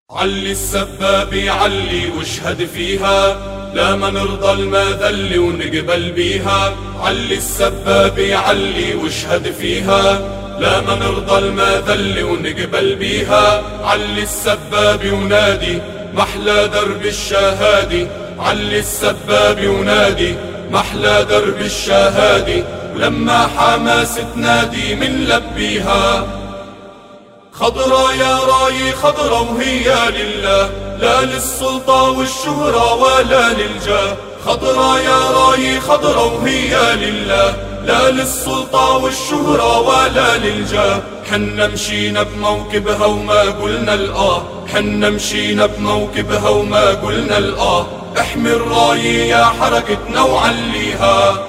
علي السبابي علي واشهد فيها، لا ما نرضى المذل ونقبل بيها. علي السبابي علي واشهد فيها، لا ما نرضى المذل ونقبل بيها. علي السبابي ونادي محلى درب الشهادي، علي السبابي ونادي محلى درب الشهادي. ولما حماس تنادي من لبيها، خضرا يا راي خضرا وهي لله، لا للسلطة والشهرة ولا للجاه. خضرا يا راي خضرا وهي لله، لا للسلطة والشهرة ولا للجاه. حنا مشينا بموكبها وما قلنا الآه، حنا مشينا بموكبها وما قلنا الآه. احمي الراي يا حركتنا وعليها،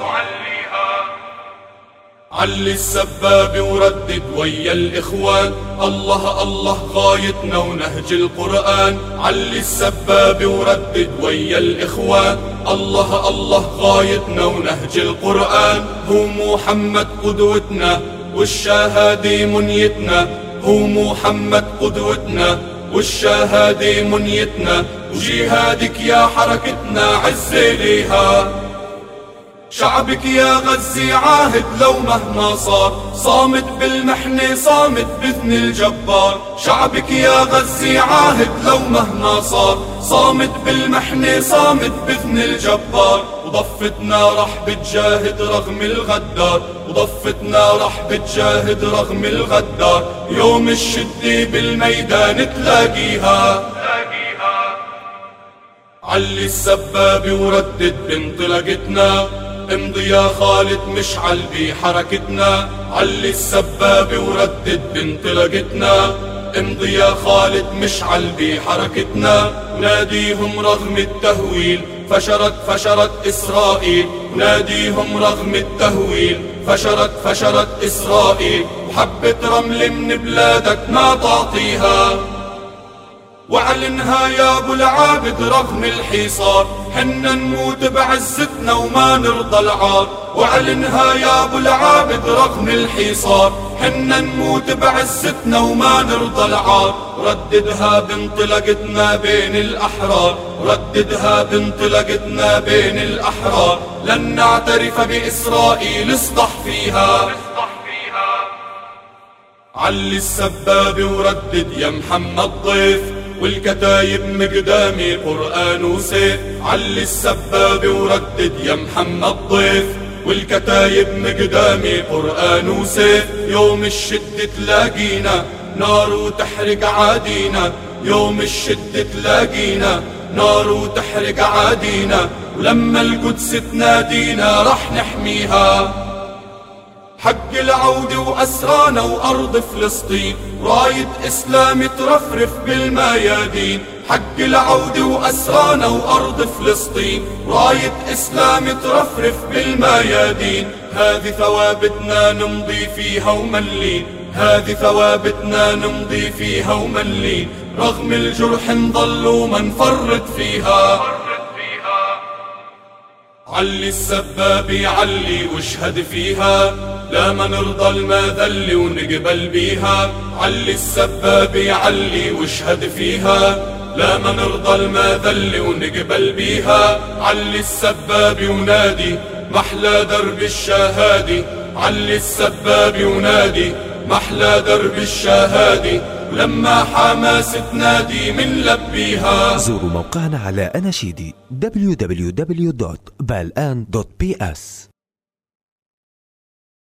علي السبابي وردد ويا الإخوان، الله الله غايتنا ونهج القرآن. علي السبابي وردد ويا الإخوان، الله الله غايتنا ونهج القرآن. هو محمد قدوتنا والشهادة منيتنا، هو محمد قدوتنا والشهادة منيتنا. وجهادك يا حركتنا عز ليها، شعبك يا غزي عاهد لو مهما صار، صامت بالمحنة صامت بإذن الجبار. شعبك يا غزي عاهد لو مهما صار، صامت بالمحنة صامت بإذن الجبار. وضفتنا رح بتجاهد رغم الغدار، وضفتنا رح بتجاهد رغم الغدار. يوم الشدة بالميدان تلاقيها، علي السبابي وردد بانطلاقتنا، امضي يا خالد مشعل بحركتنا. علي السبابي وردد بانطلاقتنا، امضي يا خالد مشعل بحركتنا. ناديهم رغم التهويل فشرت إسرائيل، ناديهم رغم التهويل فشرت إسرائيل. وحبة رمل من بلادك ما تعطيها، واعلنها يا ابو العابد رغم الحصار. حنا نموت بعزتنا وما نرضى العار، واعلنها يا ابو العابد رغم الحصار. حنا نموت بعزتنا وما نرضى العار. رددها بانطلاقتنا بين الأحرار، رددها بانطلاقتنا بين الأحرار. لن نعترف بإسرائيل اصدح فيها، علي السبابي وردد يا محمد ضيف، والكتايب مقدامي قرآن وسيف. علي السبابي وردد يا محمد ضيف، والكتايب مقدامي قرآن وسيف. يوم الشد تلاقينا نار وتحرق عادينا، يوم الشد تلاقينا نار وتحرق عادينا. ولما القدس تنادينا رح نحميها، حق العودة وأسرانا وأرض فلسطين. راية إسلام ترفرف بالميادين، حق العودة وأسرانا وأرض فلسطين. راية إسلام ترفرف بالميادين. هذه ثوابتنا نمضي فيها وملين، هذه ثوابتنا نمضي فيها وملين. رغم الجرح نضل وما نفرط فيها، علي السبابي علي واشهد فيها، لا ما نرضى المذل ونقبل بيها. علي السبابي علي واشهد فيها، لا ما نرضى المذل ونقبل بيها. علي السبابي ونادي محلى درب الشهادي، علي السبابي ونادي محلى درب الشهادي. ولما حماس تنادي من لبيها. زوروا موقعنا على أناشيدي www.balan.ps.